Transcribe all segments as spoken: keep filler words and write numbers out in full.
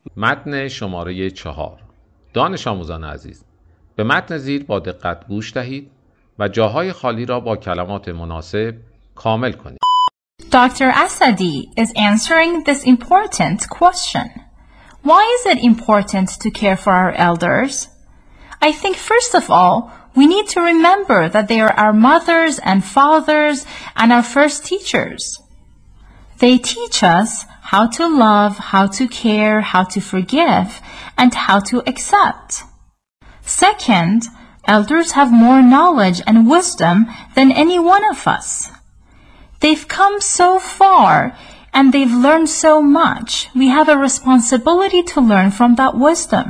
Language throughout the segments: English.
متن شماره چهار. دانش آموزان عزیز، به متن زیر با دقت گوش دهید و جاهای خالی را با کلمات مناسب کامل کنید. Doctor Asadi is answering this important question. Why is it important to care for our elders? I think first of all, we need to remember that they are our mothers and fathers and our first teachers. They teach us how to love, how to care, how to forgive, and how to accept. Second, elders have more knowledge and wisdom than any one of us. They've come so far and they've learned so much. We have a responsibility to learn from that wisdom.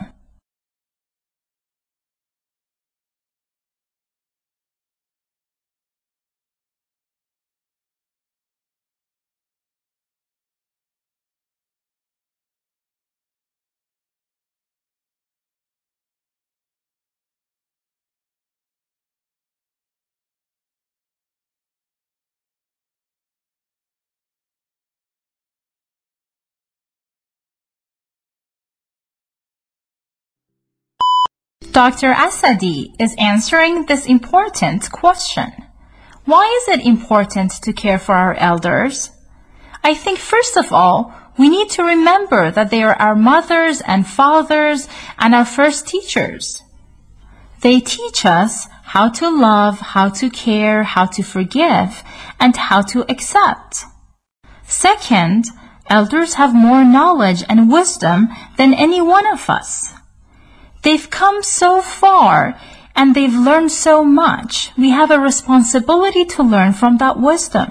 Doctor Asadi is answering this important question. Why is it important to care for our elders? I think first of all, we need to remember that they are our mothers and fathers and our first teachers. They teach us how to love, how to care, how to forgive, and how to accept. Second, elders have more knowledge and wisdom than any one of us. They've come so far and they've learned so much. We have a responsibility to learn from that wisdom.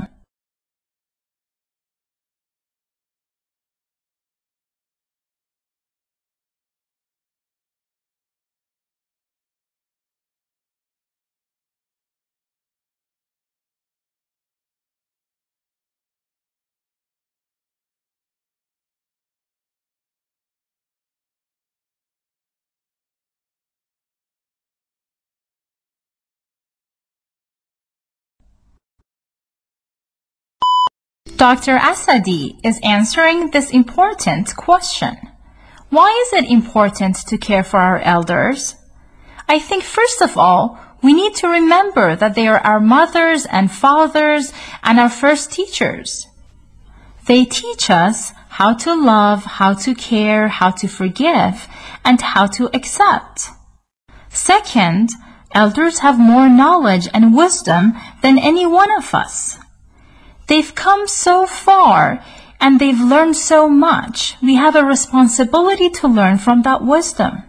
Doctor Asadi is answering this important question. Why is it important to care for our elders? I think first of all, we need to remember that they are our mothers and fathers and our first teachers. They teach us how to love, how to care, how to forgive, and how to accept. Second, elders have more knowledge and wisdom than any one of us. They've come so far and they've learned so much. We have a responsibility to learn from that wisdom.